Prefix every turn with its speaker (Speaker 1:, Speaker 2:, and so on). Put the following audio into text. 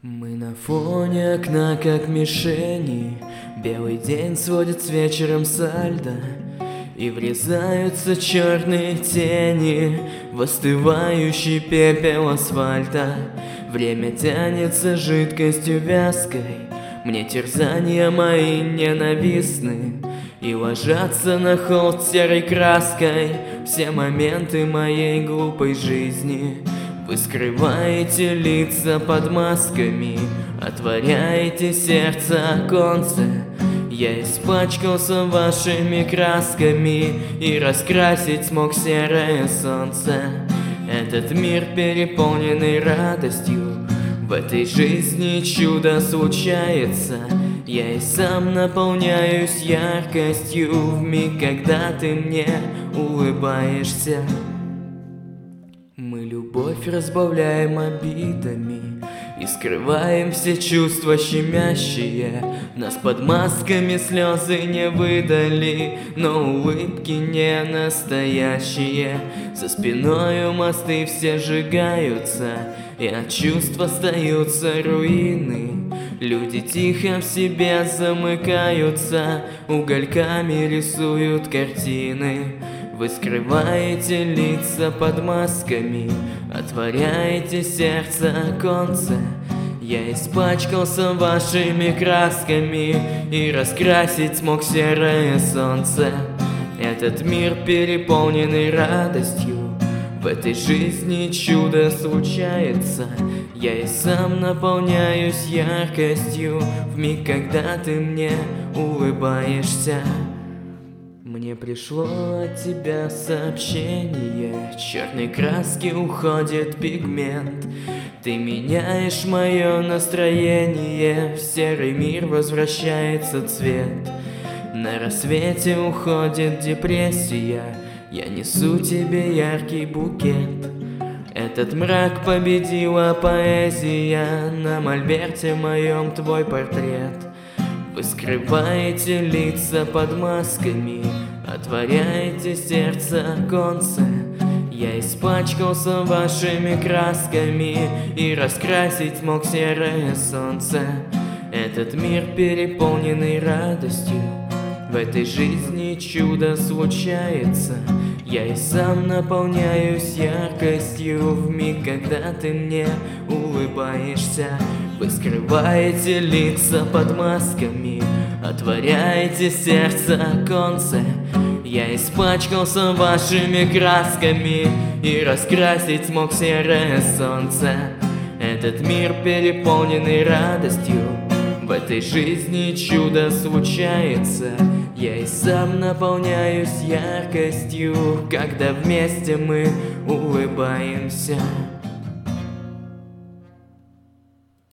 Speaker 1: Мы на фоне окна, как мишени. Белый день сводит с вечером сальдо, и врезаются черные тени в остывающий пепел асфальта. Время тянется жидкостью вязкой, мне терзания мои ненавистны, и ложатся на холст серой краской все моменты моей глупой жизни. Вы скрываете лица под масками, отворяете сердце оконце. Я испачкался вашими красками, и раскрасить смог серое солнце. Этот мир, переполненный радостью, в этой жизни чудо случается. Я и сам наполняюсь яркостью в миг, когда ты мне улыбаешься. Мы любовь разбавляем обидами и скрываем все чувства щемящие. Нас под масками слезы не выдали, но улыбки не настоящие. За спиною мосты все сжигаются, и от чувств остаются руины. Люди тихо в себе замыкаются, угольками рисуют картины. Вы скрываете лица под масками, отворяете сердце оконце. Я испачкался вашими красками, и раскрасить смог серое солнце. Этот мир, переполненный радостью, в этой жизни чудо случается. Я и сам наполняюсь яркостью в миг, когда ты мне улыбаешься. Мне пришло от тебя сообщение, черной краски уходит пигмент. Ты меняешь мое настроение, в серый мир возвращается цвет. На рассвете уходит депрессия, я несу тебе яркий букет. Этот мрак победила поэзия, на мольберте моем твой портрет. Вы скрываете лица под масками, отворяете сердце оконце. Я испачкался вашими красками, и раскрасить смог серое солнце. Этот мир, переполненный радостью, в этой жизни чудо случается. Я и сам наполняюсь яркостью в миг, когда ты мне улыбаешься. Вы скрываете лица под масками, отворяете сердце оконце. Я испачкался вашими красками, и раскрасить смог серое солнце. Этот мир, переполненный радостью, в этой жизни чудо случается. Я и сам наполняюсь яркостью, когда вместе мы улыбаемся.